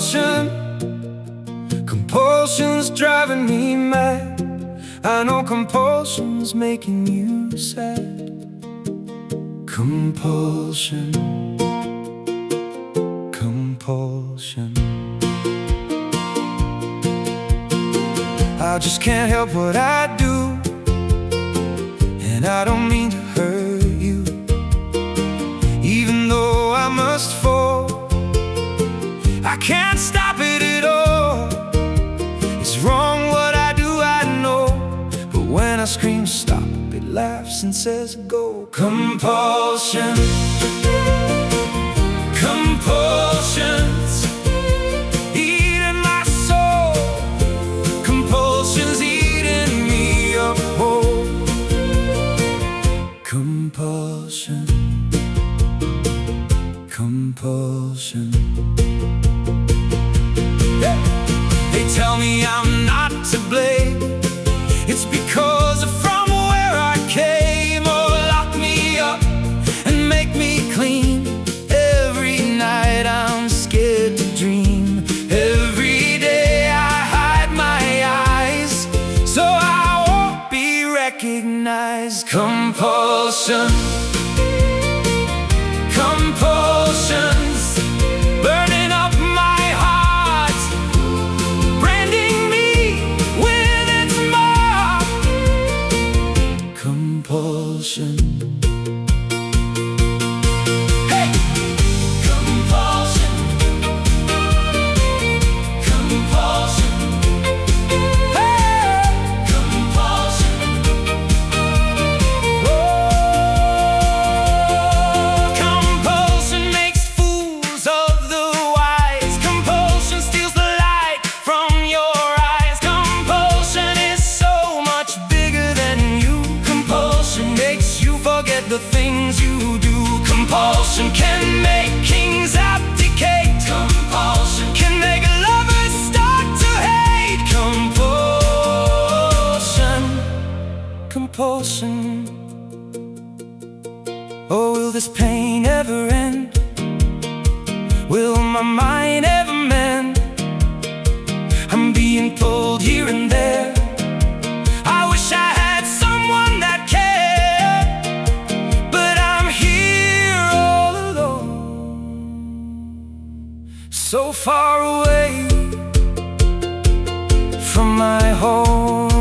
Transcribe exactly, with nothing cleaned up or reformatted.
compulsion. Compulsion's driving me mad. I know compulsion's making you sad. Compulsion, compulsion. I just can't help what I do, and I don't mean to hurt you. Even though I must fall, I can't stop it at all. It's wrong what I do, I know, but when I scream stop, it laughs and says go. Compulsion, compulsions eating my soul. Compulsion's eating me up whole. Compulsion, compulsion. They tell me I'm not to blame. It's because from where I came, or lock me up and make me clean. Every night I'm scared to dream. Every day I hide my eyes so I won't be recognized. Compulsion, compulsions burning up my heart, branding me with its mark. Compulsion, hey! Compulsion, compulsion, hey! Compulsion, oh! Compulsion makes fools of the wise. Compulsion steals the light from your eyes. Compulsion is so much bigger than you. Compulsion makes you forget the things you do. Compulsion can make kings abdicate. Compulsion can make lovers start to hate. Compulsion, compulsion. Oh, will this pain ever end? Will my mind ever mend? I'm being pulled here and there. I wish I had someone that cared, but I'm here all alone, so far away from my home.